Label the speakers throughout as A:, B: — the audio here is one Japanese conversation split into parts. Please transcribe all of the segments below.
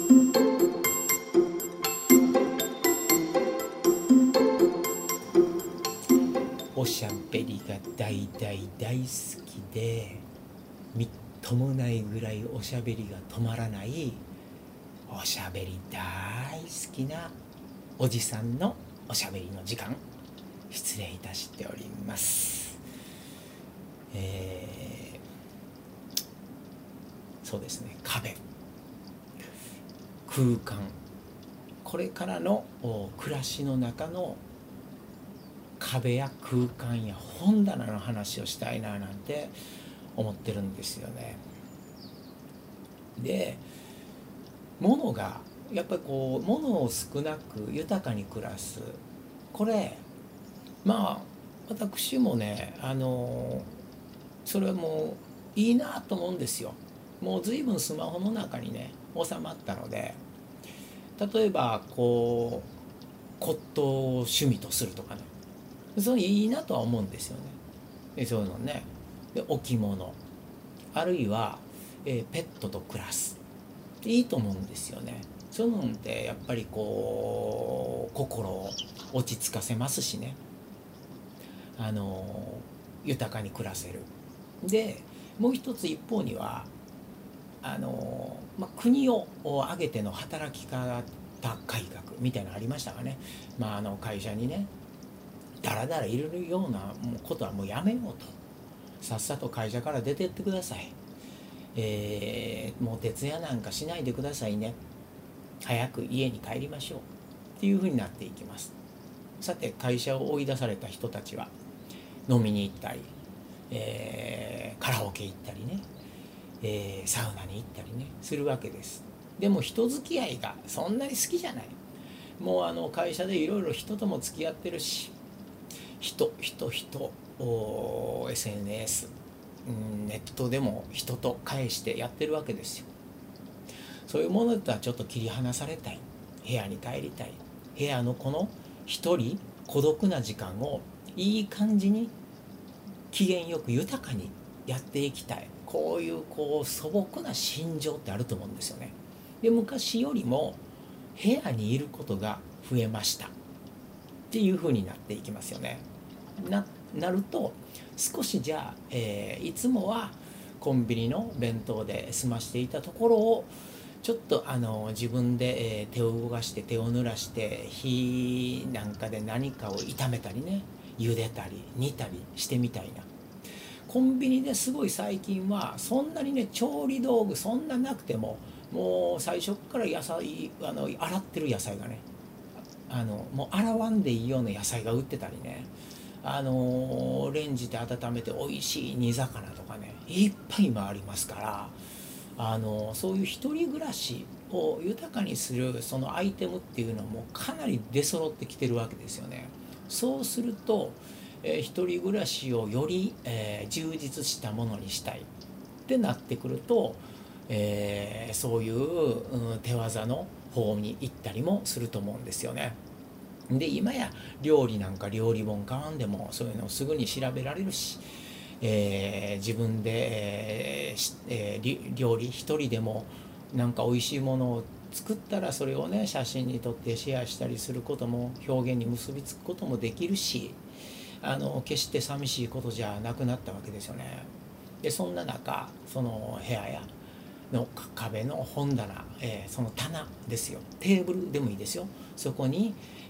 A: おしゃべりが大大大好きで、みっともないぐらいおしゃべりが止まらない、おしゃべり大好きなおじさんのおしゃべりの時間、失礼いたしております。そうですね、壁、空間、これからの暮らしの中の壁や空間や本棚の話をしたいななんて思ってるんですよね。で、物がやっぱりこう物を少なく豊かに暮らす、これまあ私もねそれはもういいなと思うんですよ。もう随分スマホの中にね収まったので、例えばこう骨董を趣味とするとかね、そういいなとは思うんですよね。そういうのね。で、置物、あるいは、ペットと暮らす、いいと思うんですよね。そういうのってやっぱりこう心を落ち着かせますしね、豊かに暮らせる。でもう一つ一方には国を挙げての働き方改革みたいなのありましたがね、会社にねだらだらいるようなことはもうやめようと、さっさと会社から出てってください、もう徹夜なんかしないでくださいね、早く家に帰りましょうっていうふうになっていきます。さて会社を追い出された人たちは飲みに行ったり、カラオケ行ったりね、サウナに行ったりねするわけです。でも人付き合いがそんなに好きじゃない。もう会社でいろいろ人とも付き合ってるし、人 SNS、ネットでも人と返してやってるわけですよ。そういうものとはちょっと切り離されたい、部屋に帰りたい、部屋のこの一人孤独な時間をいい感じに機嫌よく豊かにやっていきたい、こういう素朴な心情ってあると思うんですよね。で、昔よりも部屋にいることが増えましたっていう風になっていきますよね。なると少しじゃあ、いつもはコンビニの弁当で済ましていたところをちょっと自分で、手を動かして手を濡らして火なんかで何かを炒めたりね、茹でたり煮たりしてみたいな。コンビニですごい最近はそんなにね調理道具そんななくても、もう最初から野菜洗ってる野菜がね、もう洗わんでいいような野菜が売ってたりね、レンジで温めて美味しい煮魚とかねいっぱい今ありますから、そういう一人暮らしを豊かにするそのアイテムっていうのもかなり出揃ってきてるわけですよね。そうすると、一人暮らしをより、充実したものにしたいってなってくると、そういう、手技の方に行ったりもすると思うんですよね。で今や料理なんか料理本買わんでもそういうのをすぐに調べられるし、自分で、料理一人でもなんか美味しいものを作ったらそれをね写真に撮ってシェアしたりすることも表現に結びつくこともできるし、決して寂しいことじゃなくなったわけですよね。でそんな中その部屋やの壁の本棚、その棚ですよ、テーブルでもいいですよ、そこに、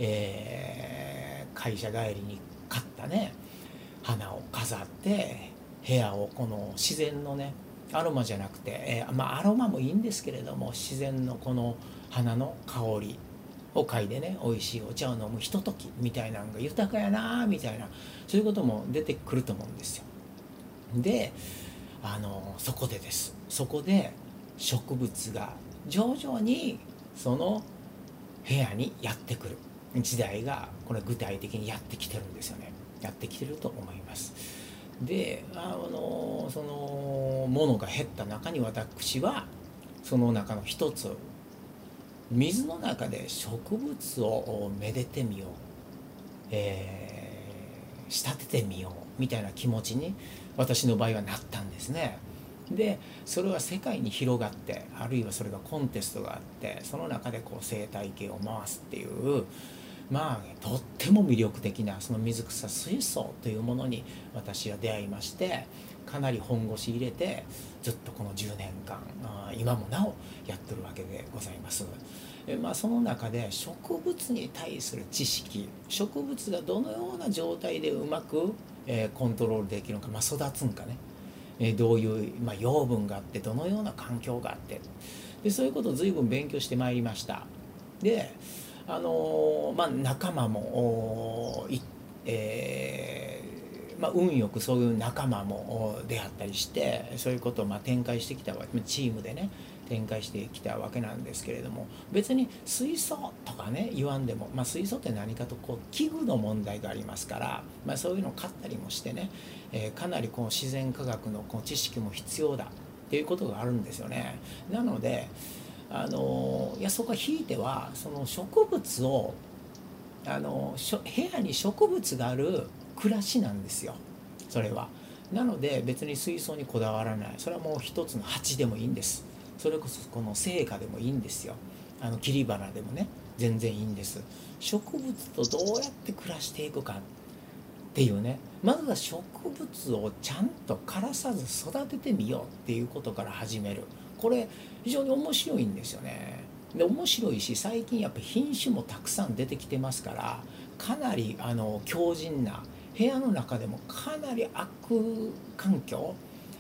A: 会社帰りに買ったね花を飾って部屋をこの自然のねアロマじゃなくて、アロマもいいんですけれども自然のこの花の香りを嗅いでね美味しいお茶を飲むひとときみたいなのが豊かやなみたいな、そういうことも出てくると思うんですよ。でそこで植物が徐々にその部屋にやってくる時代がこれ具体的にやってきてるんですよね。やってきてると思います。でそのものが減った中に私はその中の一つ、水の中で植物をめでてみよう、仕立ててみようみたいな気持ちに私の場合はなったんですね。 でそれは世界に広がって、あるいはそれがコンテストがあって、その中でこう生態系を回すっていう、まあとっても魅力的なその水草水槽というものに私は出会いまして、かなり本腰入れてずっとこの10年間今もなおやってるわけでございます。その中で植物に対する知識、植物がどのような状態でうまくコントロールできるのか、育つんかね、どういう、養分があって、どのような環境があって、でそういうことを随分勉強してまいりました。で仲間も運よくそういう仲間も出会ったりして、そういうことを展開してきたわけ、チームでね展開してきたわけなんですけれども、別に水素とかね言わんでも、水素って何かとこう器具の問題がありますから、そういうのを買ったりもしてね、かなりこう自然科学のこう知識も必要だっていうことがあるんですよね。なのでそこはひいてはその植物を部屋に植物がある暮らしなんですよ、それは。なので別に水槽にこだわらない。それはもう一つの鉢でもいいんです。それこそこの生花でもいいんですよ。切り花でもね全然いいんです。植物とどうやって暮らしていくかっていうね、まずは植物をちゃんと枯らさず育ててみようっていうことから始める。これ非常に面白いんですよね。で面白いし、最近やっぱ品種もたくさん出てきてますから、かなり強靭な、部屋の中でもかなり悪環境、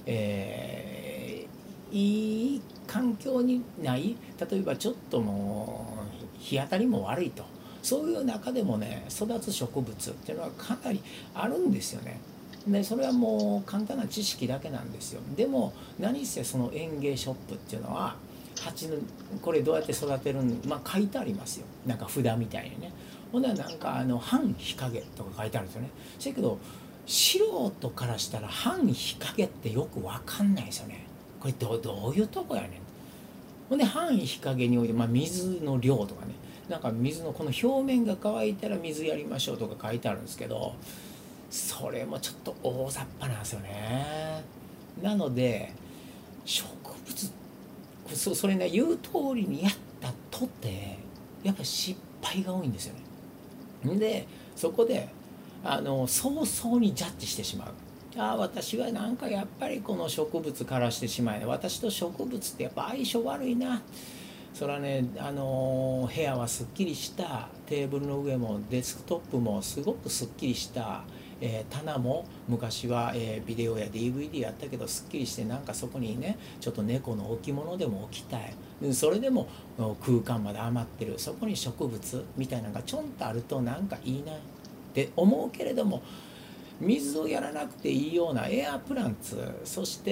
A: いい環境にない、例えばちょっともう日当たりも悪いと、そういう中でもね育つ植物っていうのはかなりあるんですよね。でそれはもう簡単な知識だけなんですよ。でも何せその園芸ショップっていうのは鉢のこれどうやって育てるん、書いてありますよ、なんか札みたいにね。ほんならなんか半日陰とか書いてあるんですよね。そやけど素人からしたら半日陰ってよく分かんないですよね。これどういうとこやねん。ほんで半日陰において、水の量とかね、なんか水のこの表面が乾いたら水やりましょうとか書いてあるんですけど、それもちょっと大雑把なんですよね。なので植物それね言う通りにやったとてやっぱり失敗が多いんですよね。でそこで早々にジャッジしてしまう。私はなんかやっぱりこの植物枯らしてしまいね、私と植物ってやっぱ相性悪いな。それはね部屋はすっきりした、テーブルの上もデスクトップもすごくすっきりした、棚も昔は、ビデオや DVD やったけどすっきりして、なんかそこにねちょっと猫の置物でも置きたい。それでも空間まで余ってる、そこに植物みたいなのがちょんとあるとなんかいいなって思うけれども、水をやらなくていいようなエアプランツ、そして、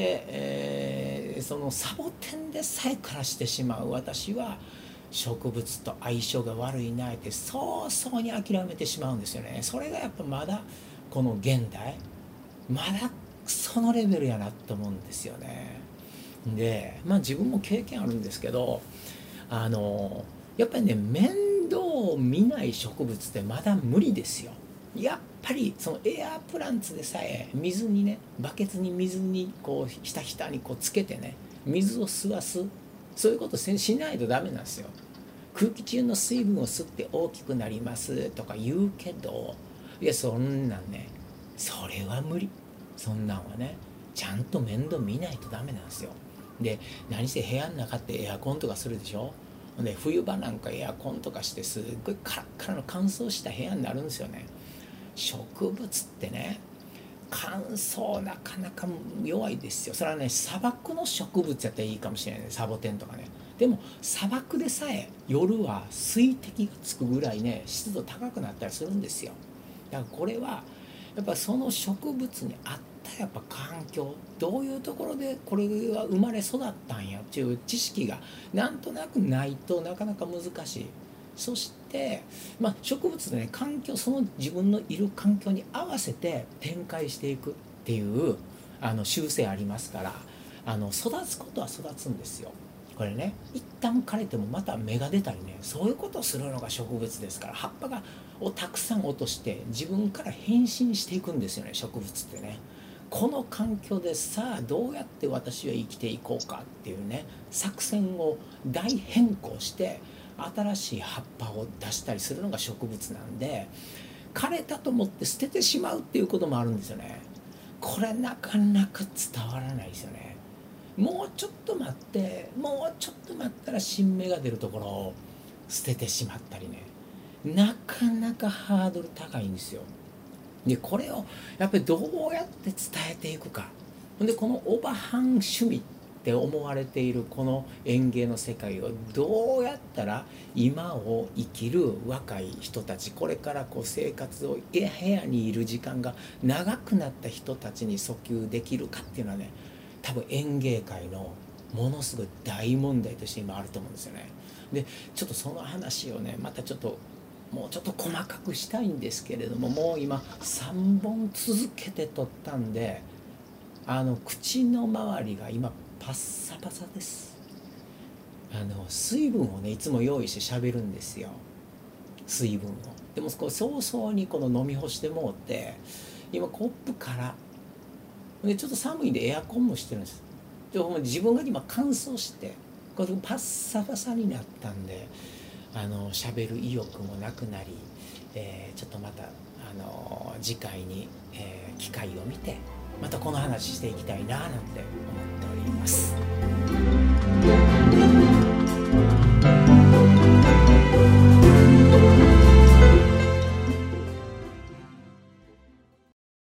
A: そのサボテンでさえ枯らしてしまう私は植物と相性が悪いなって早々に諦めてしまうんですよね。それがやっぱまだこの現代まだそのレベルやなと思うんですよね。で自分も経験あるんですけど、やっぱりね面倒を見ない植物ってまだ無理ですよ。やっぱりそのエアプランツでさえ水にねバケツに水にこうひたひたにこうつけてね水を吸わす、そういうことしないとダメなんですよ。空気中の水分を吸って大きくなりますとか言うけど、いやそんなんねそれは無理。そんなんはねちゃんと面倒見ないとダメなんですよ。で何せ部屋の中ってエアコンとかするでしょ。で冬場なんかエアコンとかしてすっごいカラッカラの乾燥した部屋になるんですよね。植物ってね乾燥なかなか弱いですよ。それはね砂漠の植物やったらいいかもしれないね、サボテンとかね。でも砂漠でさえ夜は水滴がつくぐらいね湿度高くなったりするんですよ。だからこれはやっぱその植物に合ったやっぱ環境、どういうところでこれは生まれ育ったんやっていう知識がなんとなくないとなかなか難しい。そして、植物でね環境、その自分のいる環境に合わせて展開していくっていう習性ありますから、育つことは育つんですよ。これね一旦枯れてもまた芽が出たりね、そういうことをするのが植物ですから、葉っぱをたくさん落として自分から変身していくんですよね、植物ってね。 この環境でさあどうやって私は生きていこうかっていうね作戦を大変更して新しい葉っぱを出したりするのが植物なんで、枯れたと思って捨ててしまうっていうこともあるんですよね。これなかなか伝わらないですよね。もうちょっと待って、もうちょっと待ったら新芽が出るところを捨ててしまったりね、なかなかハードル高いんですよ。でこれをやっぱりどうやって伝えていくか。でこのオバハン趣味って思われているこの園芸の世界をどうやったら今を生きる若い人たち、これからこう生活を部屋にいる時間が長くなった人たちに訴求できるかっていうのはね、多分園芸界のものすごい大問題として今あると思うんですよね。でちょっとその話をねまたちょっともうちょっと細かくしたいんですけれども、もう今3本続けて撮ったんで口の周りが今パッサパサです。水分をねいつも用意して喋るんですよ、水分を。でもこう早々にこの飲み干してもうて、今コップからでちょっと寒いんでエアコンもしてるんです。でも自分が今乾燥してこれパッサパサになったんで喋る意欲もなくなり、ちょっとまた次回に、機会を見てまたこの話していきたいななんて思っております。